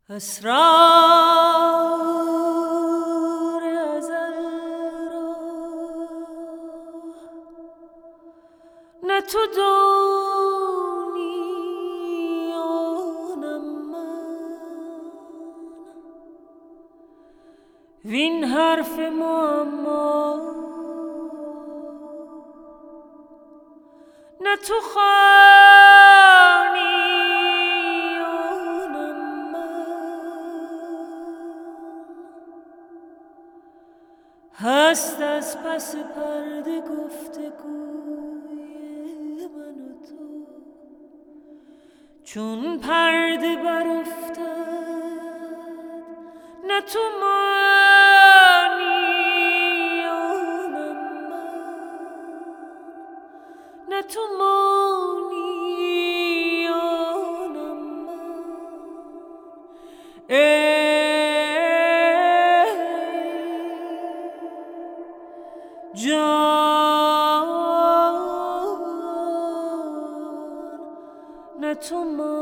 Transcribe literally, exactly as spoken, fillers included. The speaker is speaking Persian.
اسرار ازل را نه تو دانی آنم من، وین حرف معما نه تو خوانی آنم من. هست از پس پرده گفتگوی من و تو، چون پرده برافتد نه تو مانی آنم من، نه تو مانی آنم من. ای جان نه تو مانی